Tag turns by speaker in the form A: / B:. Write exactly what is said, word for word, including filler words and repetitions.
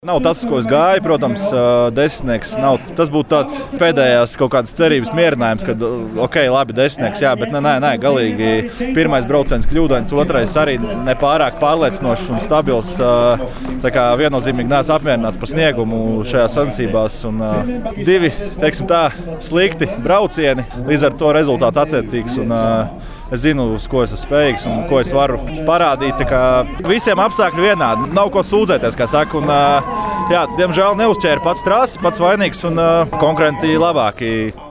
A: Nav tas, uz ko es gāju, protams, desmitnieks nav. Tas būtu tāds pēdējās kaut kādas cerības mierinājums, kad, ok, labi, desmitnieks, jā, bet nē, nē, galīgi pirmais brauciens kļūdains, otrais arī nepārāk pārliecinošs un stabils. Tā kā viennozīmīgi neesmu apmierināts par sniegumu šajā sacensībās. Un divi, teiksim tā, slikti braucieni, līdz ar to rezultāts attiecīgs. Un, Es zinu, uz ko es esmu spējīgs un ko es varu parādīt. Visiem apstākļi vienādi. Nav ko sūdzēties, kā saka. Un, jā, diemžēl neuzķēra pats trases, pats vainīgs un konkurenti labāki.